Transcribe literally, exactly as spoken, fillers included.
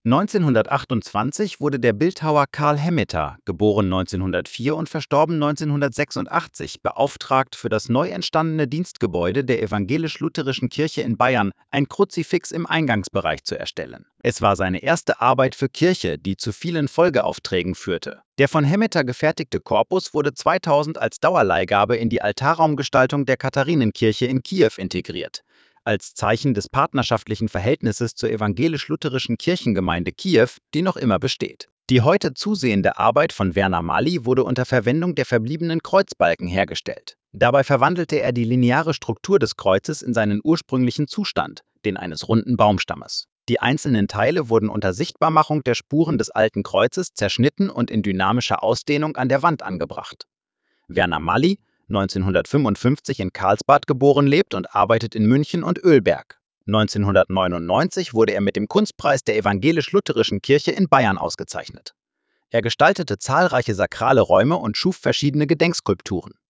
neunzehnhundertachtundzwanzig wurde der Bildhauer Carl Hemmeter, geboren neunzehnhundertvier und verstorben neunzehnhundertsechsundachtzig, beauftragt, für das neu entstandene Dienstgebäude der Evangelisch-Lutherischen Kirche in Bayern ein Kruzifix im Eingangsbereich zu erstellen. Es war seine erste Arbeit für Kirche, die zu vielen Folgeaufträgen führte. Der von Hemmeter gefertigte Korpus wurde zweitausend als Dauerleihgabe in die Altarraumgestaltung der Katharinenkirche in Kiew integriert. Als Zeichen des partnerschaftlichen Verhältnisses zur evangelisch-lutherischen Kirchengemeinde Kiew, die noch immer besteht. Die heute zusehende Arbeit von Werner Mali wurde unter Verwendung der verbliebenen Kreuzbalken hergestellt. Dabei verwandelte er die lineare Struktur des Kreuzes in seinen ursprünglichen Zustand, den eines runden Baumstammes. Die einzelnen Teile wurden unter Sichtbarmachung der Spuren des alten Kreuzes zerschnitten und in dynamischer Ausdehnung an der Wand angebracht. Werner Mali, neunzehnhundertfünfundfünfzig in Karlsbad geboren, lebt und arbeitet in München und Öhlberg. neunzehnhundertneunundneunzig wurde er mit dem Kunstpreis der Evangelisch-Lutherischen Kirche in Bayern ausgezeichnet. Er gestaltete zahlreiche sakrale Räume und schuf verschiedene Gedenkskulpturen.